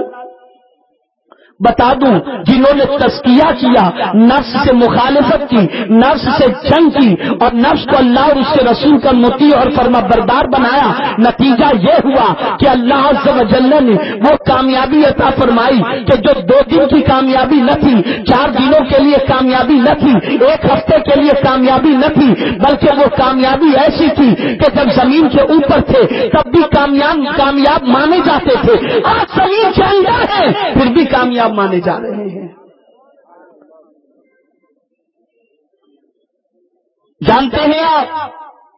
بتا دوں جنہوں نے تزکیہ کیا، نفس سے مخالفت کی، نفس سے جنگ کی اور نفس کو اللہ اور اس کے رسول کا مطیع اور فرما بردار بنایا۔ نتیجہ یہ ہوا کہ اللہ عز و جل نے وہ کامیابی عطا فرمائی کہ جو 2 دن کی کامیابی نہ تھی، 4 دنوں کے لیے کامیابی نہ تھی، 1 ہفتے کے لیے کامیابی نہ تھی، بلکہ وہ کامیابی ایسی تھی کہ جب زمین کے اوپر تھے تب بھی کامیاب مانے جاتے تھے، آج زمین کے اندر ہے پھر بھی کامیاب مانے جا رہے ہیں۔ جانتے ہیں آپ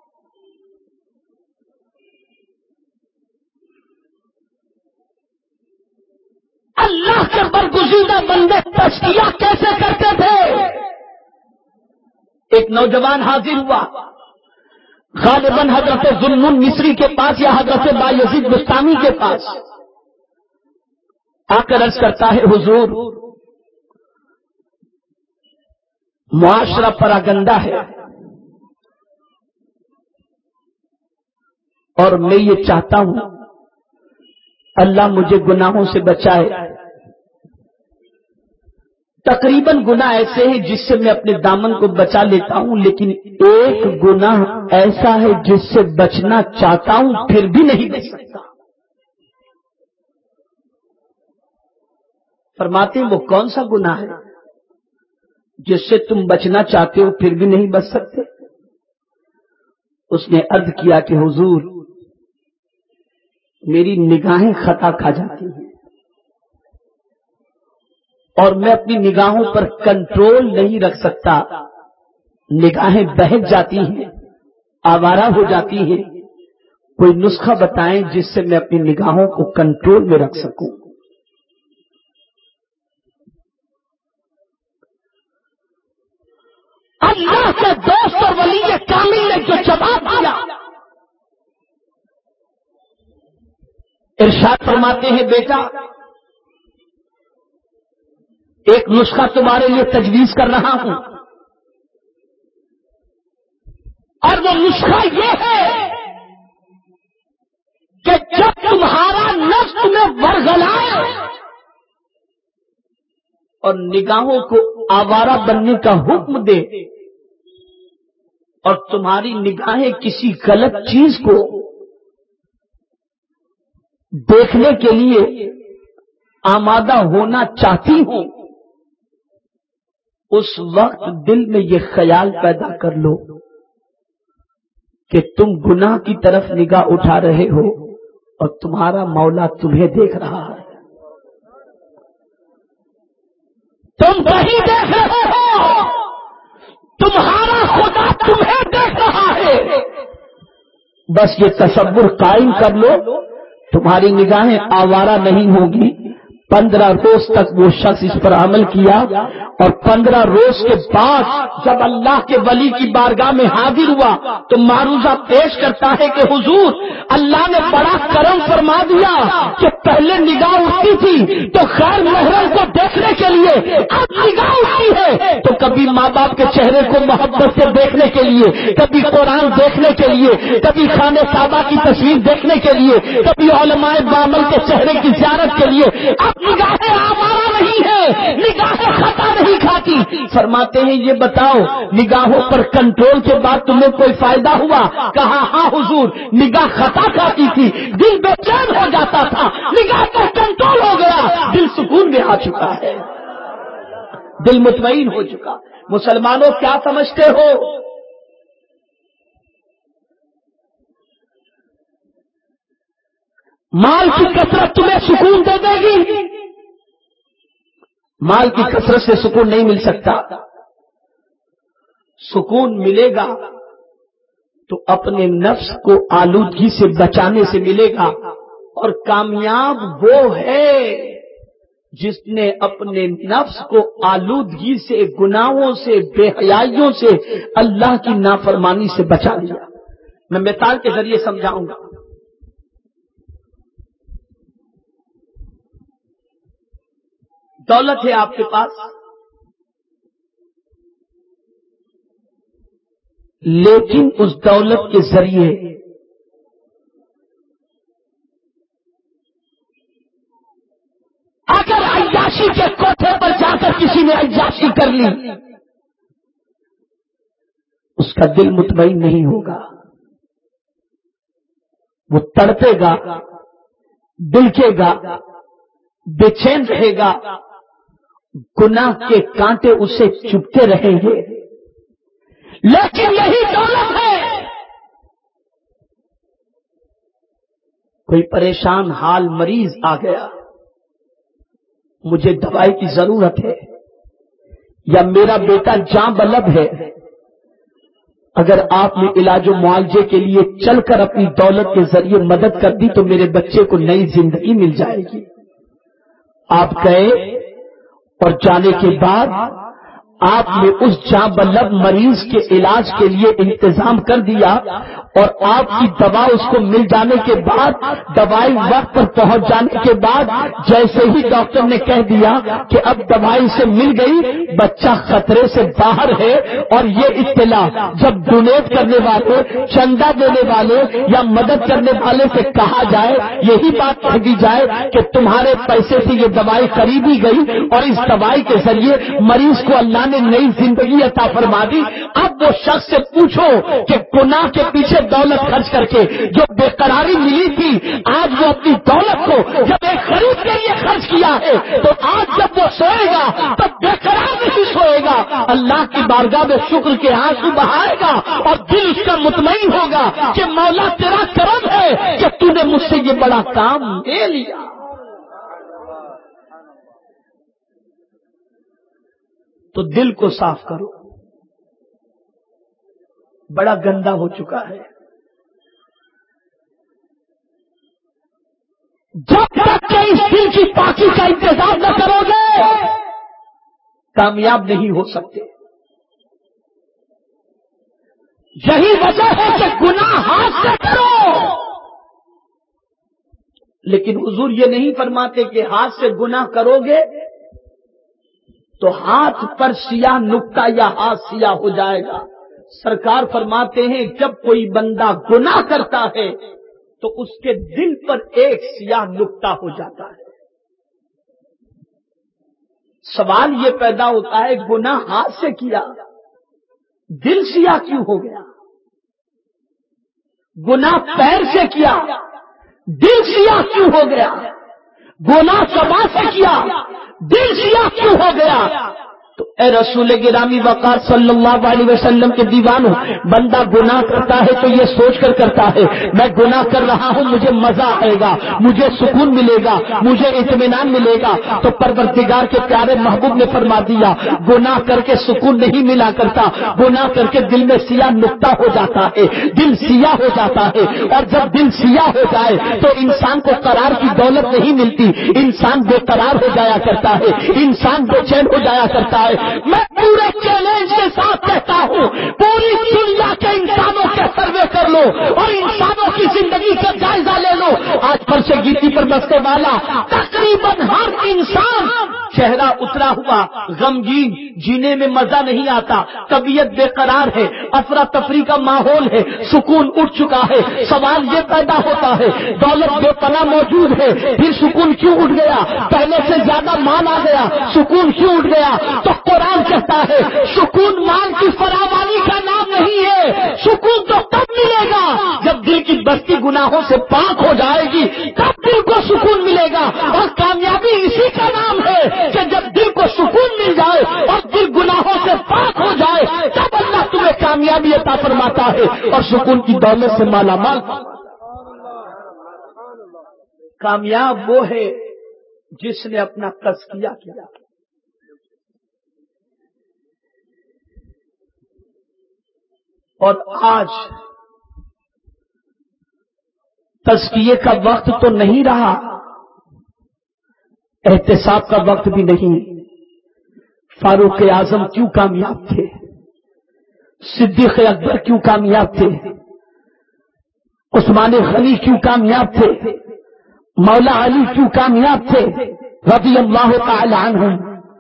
اللہ کے برگزیدہ بندے تزکیہ کیسے کرتے تھے؟ ایک نوجوان حاضر ہوا، غالباً حضرت ذوالنون مصری کے پاس یا حضرت بایزید بستامی کے پاس، آ کر عرض کرتا ہے حضور معاشرہ پراگندہ ہے اور میں یہ چاہتا ہوں اللہ مجھے گناہوں سے بچائے۔ تقریباً گناہ ایسے ہیں جس سے میں اپنے دامن کو بچا لیتا ہوں، لیکن ایک گناہ ایسا ہے جس سے بچنا چاہتا ہوں پھر بھی نہیں بچ سکتا۔ فرماتے ہیں وہ کون سا گناہ ہے جس سے تم بچنا چاہتے ہو پھر بھی نہیں بچ سکتے؟ اس نے عرض کیا کہ حضور میری نگاہیں خطا کھا جاتی ہیں اور میں اپنی نگاہوں پر کنٹرول نہیں رکھ سکتا، نگاہیں بہک جاتی ہیں، آوارہ ہو جاتی ہیں، کوئی نسخہ بتائیں جس سے میں اپنی نگاہوں کو کنٹرول میں رکھ سکوں۔ اللہ کے دوست اور ولی کامل نے جو جواب دیا، ارشاد فرماتے ہیں بیٹا ایک نسخہ تمہارے لیے تجویز کر رہا ہوں، اور وہ نسخہ یہ ہے کہ جب تمہارا نفس تمہیں ورغلائے اور نگاہوں کو آوارہ بننے کا حکم دے اور تمہاری نگاہیں کسی غلط چیز کو دیکھنے کے لیے آمادہ ہونا چاہتی ہوں، اس وقت دل میں یہ خیال پیدا کر لو کہ تم گناہ کی طرف نگاہ اٹھا رہے ہو اور تمہارا مولا تمہیں دیکھ رہا ہے، تم کہیں دیکھ رہے ہو، تمہارا خدا تمہیں دیکھ رہا ہے۔ بس یہ تصور قائم کر لو تمہاری نگاہیں آوارہ نہیں ہوگی۔ 15 روز تک وہ شخص اس پر عمل کیا اور 15 روز کے بعد جب اللہ کے ولی کی بارگاہ میں حاضر ہوا تو معروضہ پیش کرتا ہے کہ حضور اللہ نے بڑا کرم فرما دیا کہ پہلے نگاہ اٹھتی تھی تو خیر محرم کو دیکھنے کے لیے، اب نگاہ اٹھتی ہے تو کبھی ماں باپ کے چہرے کو محبت سے دیکھنے کے لیے، کبھی قرآن دیکھنے کے لیے، کبھی خانہ کعبہ کی تصویر دیکھنے کے لیے، کبھی علماء بامل کے چہرے کی زیارت کے لیے۔ اب نگاہیں آوارہ نہیں ہے، نگاہیں خطا نہیں کھاتی۔ فرماتے ہیں یہ بتاؤ نگاہوں پر کنٹرول کے بعد تمہیں کوئی فائدہ ہوا؟ کہا ہاں حضور، نگاہ خطا کھاتی تھی، دل بے چین ہو جاتا تھا، نگاہ پر کنٹرول ہو گیا، دل سکون میں آ چکا ہے، دل مطمئن ہو چکا۔ مسلمانوں کیا سمجھتے ہو؟ مال کی کثرت تمہیں سکون دے دے گی؟ مال کی کثرت سے سکون نہیں مل سکتا۔ سکون ملے گا تو اپنے نفس کو آلودگی سے بچانے سے ملے گا، اور کامیاب وہ ہے جس نے اپنے نفس کو آلودگی سے، گناہوں سے، بے حیائیوں سے، اللہ کی نافرمانی سے بچا لیا۔ میں مثال کے ذریعے سمجھاؤں گا۔ دولت ہے آپ کے پاس، لیکن اس دولت کے ذریعے اگر عیاشی کے کوٹھے پر جا کر کسی نے عیاشی کر لی، اس کا دل مطمئن نہیں ہوگا، وہ تڑپے گا، دلکے گا، بے چین رہے گا، گناہ کے کانٹے اسے چبھتے رہیں گے۔ لیکن یہی دولت ہے، کوئی پریشان حال مریض آ گیا، مجھے دوائی کی ضرورت ہے، یا میرا بیٹا جاں بلب ہے، اگر آپ نے علاج و معالجے کے لیے چل کر اپنی دولت کے ذریعے مدد کر دی تو میرے بچے کو نئی زندگی مل جائے گی۔ آپ گئے اور جانے کے بعد آپ نے اس جاں بلب مریض کے علاج کے لیے انتظام کر دیا، اور آپ کی دوا اس کو مل جانے کے بعد، دوائی وقت پر پہنچ جانے کے بعد، جیسے ہی ڈاکٹر نے کہہ دیا کہ اب دوائی سے مل گئی، بچہ خطرے سے باہر ہے، اور یہ اطلاع جب ڈونیٹ کرنے والے، چندہ دینے والے یا مدد کرنے والے سے کہا جائے، یہی بات کہہ دی جائے کہ تمہارے پیسے سے یہ دوائی خریدی گئی اور اس دوائی کے ذریعے مریض کو اللہ نے نئی زندگی عطا فرما دی، اب وہ شخص سے پوچھو کہ گناہ کے پیچھے دولت خرچ کر کے جو بے قراری ملی تھی، آج وہ اپنی دولت کو جب ایک خرید کے لیے خرچ کیا ہے، تو آج جب وہ سوئے گا تو بے قرار نہیں سوئے گا، اللہ کی بارگاہ میں شکر کے آنسو بہائے گا، اور دل اس کا مطمئن ہوگا کہ مولا تیرا کرم ہے کہ تو نے مجھ سے یہ بڑا کام لے لیا۔ تو دل کو صاف کرو، بڑا گندا ہو چکا ہے۔ جب تک کہ اس دل کی پاکی کا انتظام نہ کرو گے، کامیاب نہیں ہو سکتے۔ یہی وجہ ہے کہ گناہ ہاتھ سے کرو، لیکن حضور یہ نہیں فرماتے کہ ہاتھ سے گناہ کرو گے تو ہاتھ پر سیاہ نقطہ یا ہاتھ سیاہ ہو جائے گا۔ سرکار فرماتے ہیں جب کوئی بندہ گناہ کرتا ہے تو اس کے دل پر ایک سیاہ نقطہ ہو جاتا ہے۔ سوال یہ پیدا ہوتا ہے گناہ ہاتھ سے کیا، دل سیاہ کیوں ہو گیا؟ گناہ پیر سے کیا، دل سیاہ کیوں ہو گیا؟ گناہ زبان سے کیا، دل سیاہ کیوں ہو گیا؟ تو اے رسول گرامی وقار صلی اللہ علیہ وسلم کے دیوانوں، بندہ گناہ کرتا ہے تو یہ سوچ کر کرتا ہے میں گناہ کر رہا ہوں، مجھے مزہ آئے گا، مجھے سکون ملے گا، مجھے اطمینان ملے گا۔ تو پروردگار کے پیارے محبوب نے فرما دیا گناہ کر کے سکون نہیں ملا کرتا، گناہ کر کے دل میں سیاہ نقطہ ہو جاتا ہے، دل سیاہ ہو جاتا ہے، اور جب دل سیاہ ہو جائے تو انسان کو قرار کی دولت نہیں ملتی، انسان بے قرار ہو جایا کرتا ہے، انسان بے چین ہو جایا کرتا ہے۔ میں پورے چیلنج کے ساتھ کہتا ہوں پوری دنیا کے انسانوں کے سروے کر لو اور انسانوں کی زندگی کا جائزہ لے لو، آج فرش گیتی پر بسنے والا تقریباً ہر انسان چہرہ اترا ہوا، غمگین، جینے میں مزہ نہیں آتا، طبیعت بے قرار ہے، افراتفری کا ماحول ہے، سکون اٹھ چکا ہے۔ سوال یہ پیدا ہوتا ہے دولت بے پناہ موجود ہے، پھر سکون کیوں اٹھ گیا؟ پہلے سے زیادہ مال آ گیا، سکون کیوں اٹھ گیا؟ تو قرآن کہتا ہے سکون مال کی فراوانی کا نام نہیں ہے، سکون تو تب ملے گا جب دل کی بستی گناہوں سے پاک ہو جائے گی، تب دل کو سکون ملے گا۔ اور کامیابی اسی کا نام ہے کہ جب دل کو سکون مل جائے اور دل گناہوں سے پاک ہو جائے تب اللہ تمہیں کامیابی عطا فرماتا ہے اور سکون کی دولت سے مالا مال۔ کامیاب وہ ہے جس نے اپنا تزکیہ کیا۔ اور آج تزکیے کا وقت تو نہیں رہا، احتساب کا وقت بھی نہیں. فاروق اعظم کیوں کامیاب تھے؟ صدیق اکبر کیوں کامیاب تھے؟ عثمان غنی کیوں کامیاب تھے؟ مولا علی کیوں کامیاب تھے رضی اللہ تعالی عنہم؟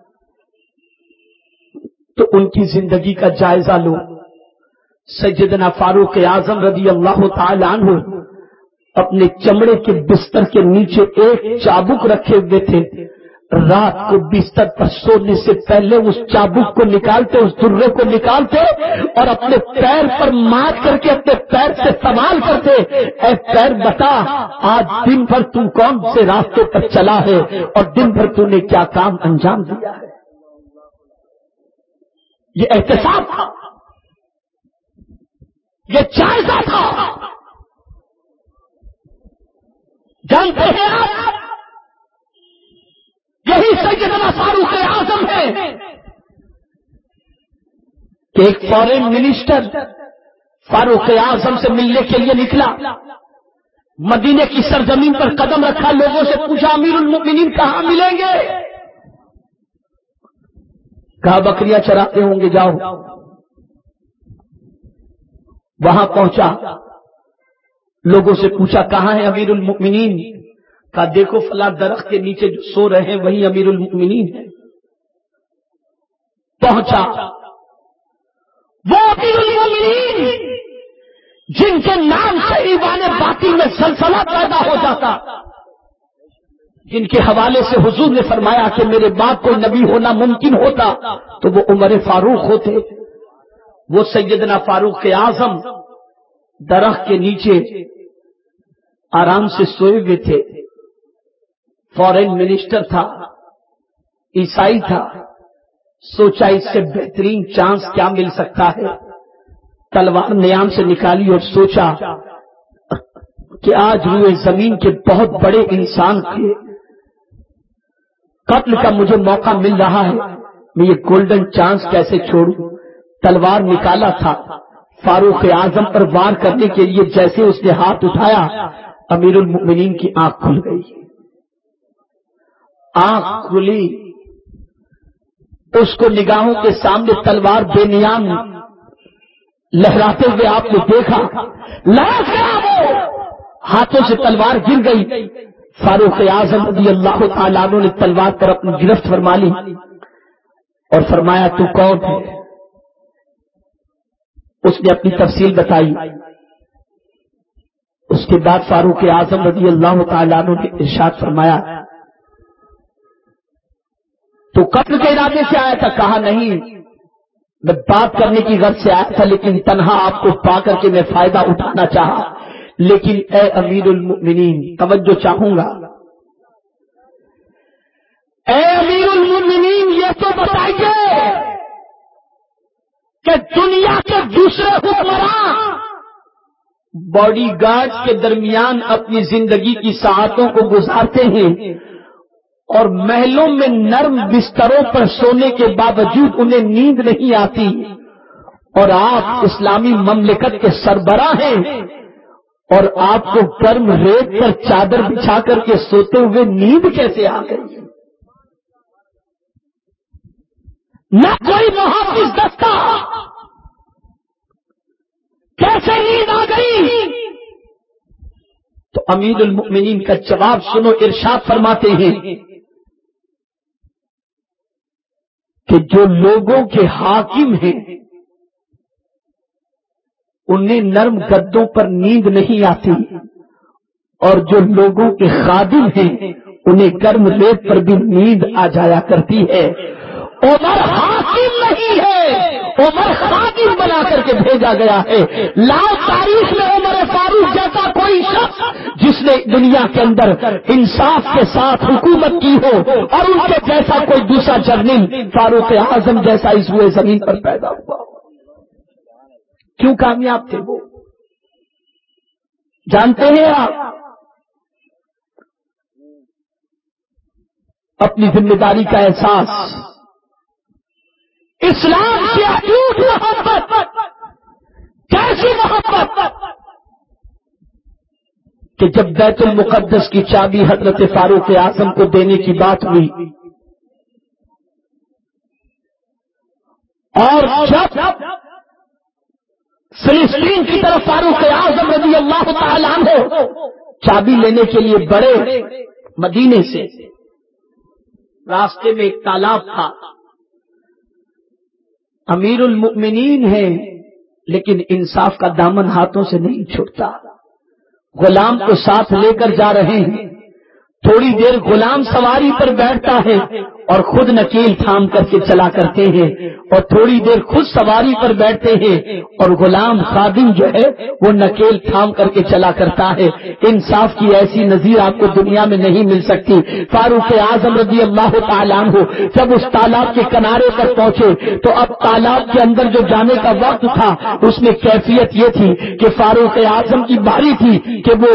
تو ان کی زندگی کا جائزہ لو. سیدنا فاروق اعظم رضی اللہ تعالی عنہ اپنے چمڑے کے بستر کے نیچے ایک چابک رکھے ہوئے تھے. رات کو بستر پر سونے سے پہلے اس چابک کو نکالتے، اس درے کو نکالتے اور اپنے پیر پر مار کر کے اپنے پیر سے سوال کرتے، اے پیر بتا آج دن بھر تم کون سے راستے پر چلا ہے اور دن بھر تم نے کیا کام انجام دیا ہے. یہ احتساب تھا، یہ جائزہ تھا. جانتے ہیں آپ یہی سیدنا فاروق اعظم ہے کہ ایک فارن منسٹر فاروق اعظم سے ملنے کے لیے نکلا. مدینے کی سرزمین پر قدم رکھا، لوگوں سے پوچھا امیر المؤمنین کہاں ملیں گے؟ کہا بکریاں چراتے ہوں گے، جاؤ. وہاں پہنچا، لوگوں سے پوچھا کہاں ہے امیر المؤمنین؟ کہا دیکھو فلاں درخت کے نیچے جو سو رہے ہیں وہی امیر المؤمنین ہے. پہنچا، وہ امیر المؤمنین جن کے نام سے ایوان باطل میں سلسلہ پیدا ہو جاتا، جن کے حوالے سے حضور نے فرمایا کہ میرے بعد کوئی نبی ہونا ممکن ہوتا تو وہ عمر فاروق ہوتے. وہ سیدنا فاروق اعظم درخت کے نیچے آرام سے سوئے ہوئے تھے. فارن منسٹر تھا، عیسائی تھا. سوچا اس سے بہترین چانس کیا مل سکتا ہے. تلوار نیام سے نکالی اور سوچا کہ آج روئے زمین کے بہت بڑے انسان کے قتل کا مجھے موقع مل رہا ہے، میں یہ گولڈن چانس کیسے چھوڑوں. تلوار نکالا تھا، فاروق اعظم پر وار کرنے کے لیے جیسے اس نے ہاتھ اٹھایا امیر المؤمنین کی آنکھ کھل گئی. آنکھ کھلی، اس کو نگاہوں کے سامنے تلوار بے نیام لہراتے ہوئے آپ نے دیکھا. لہر گیا وہ، ہاتھوں سے تلوار گر گئی. فاروق اعظم رضی اللہ تعالیٰ عنہ نے تلوار پر اپنی گرفت فرما لی اور فرمایا تو کون ہے؟ اس نے اپنی تفصیل بتائی. اس کے بعد فاروق اعظم رضی اللہ تعالیٰ عنہ نے ارشاد فرمایا تو قتل کے ارادے سے آیا تھا؟ کہا نہیں، میں بات کرنے کی غرض سے آیا تھا، لیکن تنہا آپ کو پا کر کے میں فائدہ اٹھانا چاہا. لیکن اے امیر المؤمنین توجہ چاہوں گا، اے امیر المؤمنین یہ تو بتائیے کہ دنیا کے دوسرے حکمراں باڈی گارڈ کے درمیان اپنی زندگی کی ساعتوں کو گزارتے ہیں اور محلوں میں نرم بستروں پر سونے کے باوجود انہیں نیند نہیں آتی، اور آپ اسلامی مملکت کے سربراہ ہیں اور آپ کو گرم ریت پر چادر بچھا کر کے سوتے ہوئے نیند کیسے آ گئی؟ نہ کوئی محافظ دستہ، کیسے نیند آ گئی؟ تو امیر المؤمنین کا جواب سنو. ارشاد فرماتے ہیں کہ جو لوگوں کے حاکم ہیں انہیں نرم گدوں پر نیند نہیں آتی، اور جو لوگوں کے خادم ہیں انہیں گرم ریت پر بھی نیند آ جایا کرتی ہے. عمر حاکم نہیں ہے، عمر خادم بنا کر کے بھیجا گیا ہے. لاؤ تاریخ میں عمر فاروق جیسا کوئی شخص جس نے دنیا کے اندر انصاف کے ساتھ حکومت کی ہو، اور ان کے جیسا کوئی دوسرا جرنیل فاروق اعظم جیسا اس روئے زمین پر پیدا ہوا. کیوں کامیاب تھے وہ؟ جانتے ہیں آپ؟ اپنی ذمہ داری کا احساس، اسلام کی اٹوٹ محبت. کیسی محبت؟ کہ جب بیت المقدس کی چابی حضرت فاروق اعظم کو دینے کی بات ہوئی اور جب فلسطین کی طرف فاروق اعظم رضی اللہ تعالیٰ عنہ چابی لینے کے لیے بڑے مدینے سے، راستے میں ایک تالاب تھا، امیر المؤمنین ہیں لیکن انصاف کا دامن ہاتھوں سے نہیں چھوٹتا، غلام کو ساتھ لے کر جا رہے ہیں، تھوڑی دیر غلام سواری پر بیٹھتا ہے اور خود نکیل تھام کر کے چلا کرتے ہیں، اور تھوڑی دیر خود سواری پر بیٹھتے ہیں اور غلام خادم جو ہے وہ نکیل تھام کر کے چلا کرتا ہے۔ انصاف کی ایسی نظیر آپ کو دنیا میں نہیں مل سکتی۔ فاروق اعظم رضی اللہ تعالیٰ عنہ جب اس تالاب کے کنارے پر پہنچے تو اب تالاب کے اندر جو جانے کا وقت تھا اس میں کیفیت یہ تھی کہ فاروق اعظم کی باری تھی کہ وہ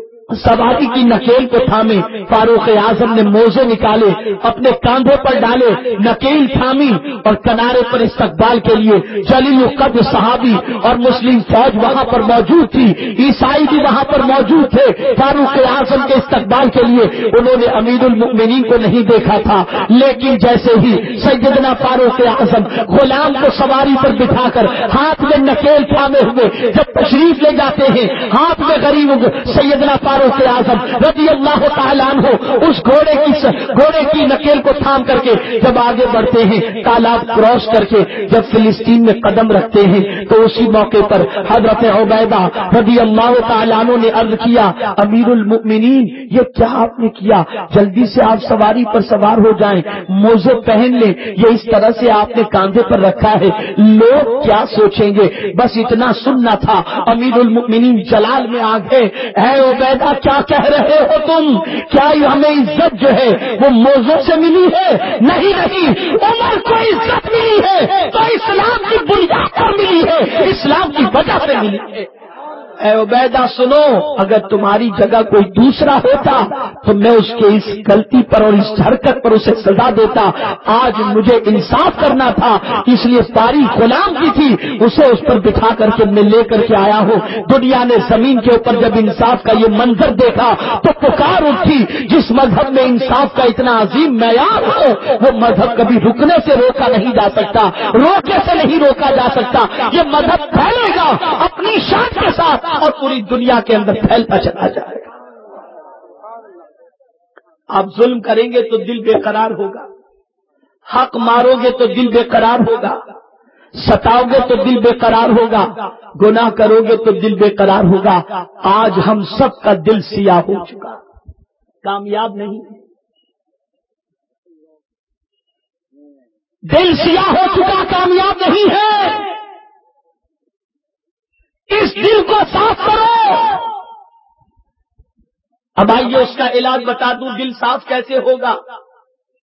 سواری کی نکیل کو تھامے۔ فاروق اعظم نے موزے نکالے، اپنے کاندھے پر ڈالے، نکیل تھامی اور کنارے پر استقبال کے لیے جلیل القدر صحابی اور مسلم فوج وہاں پر موجود تھی، عیسائی بھی وہاں پر موجود تھے۔ فاروق اعظم کے استقبال کے لیے انہوں نے امیر المؤمنین کو نہیں دیکھا تھا، لیکن جیسے ہی سیدنا فاروق اعظم غلام کو سواری پر بٹھا کر ہاتھ میں نکیل تھامے ہوئے جب تشریف لے جاتے ہیں، ہاتھ میں غریب سیدنا فاروق اعظم رضی اللہ تعالیٰ عنہ اس گھوڑے کی نکیل کو تھام کر کے جب آگے بڑھتے ہیں، تالاب کراس کر کے جب فلسطین میں قدم رکھتے ہیں تو اسی موقع پر حضرت عبیدہ رضی اللہ تعالیٰ عنہ نے عرض کیا، امیر المؤمنین یہ کیا آپ نے کیا؟ جلدی سے آپ سواری پر سوار ہو جائیں، موزے پہن لیں، یہ اس طرح سے آپ نے کاندھے پر رکھا ہے، لوگ کیا سوچیں گے؟ بس اتنا سننا تھا۔ امیر المؤمنین جلال میں آ گئے، اے عبیدہ کیا کہہ رہے ہو تم؟ کیا ہمیں عزت جو ہے وہ موزوں سے ملی ہے؟ نہیں، عمر کو عزت ملی ہے تو اسلام کی بنیاد پر ملی ہے، اسلام کی وجہ سے ملی ہے۔ اے عبیدہ سنو، اگر تمہاری جگہ کوئی دوسرا ہوتا تو میں اس کے اس غلطی پر اور اس حرکت پر اسے سزا دیتا، آج مجھے انصاف کرنا تھا، اس لیے باری غلام کی تھی اسے اس پر بٹھا کر کے میں لے کر کے آیا ہوں۔ دنیا نے زمین کے اوپر جب انصاف کا یہ منظر دیکھا تو پکار اٹھی، جس مذہب میں انصاف کا اتنا عظیم معیار ہو وہ مذہب کبھی رکنے سے روکا نہیں جا سکتا، روکے سے نہیں روکا جا سکتا، یہ مذہب پھیلے گا اپنی شان کے ساتھ اور پوری دنیا کے اندر پھیلتا چلا جائے گا۔ آپ ظلم کریں گے تو دل بے قرار ہوگا، حق مارو گے تو دل بے قرار ہوگا، ستاؤ گے تو دل بے قرار ہوگا، گناہ کرو گے تو دل بے قرار ہوگا۔ آج ہم سب کا دل سیاہ ہو چکا، کامیاب نہیں، دل سیاہ ہو چکا، کامیاب نہیں ہے۔ اس دل کو صاف کرو۔ اب آئیے اس کا علاج بتا دوں، دل صاف کیسے ہوگا؟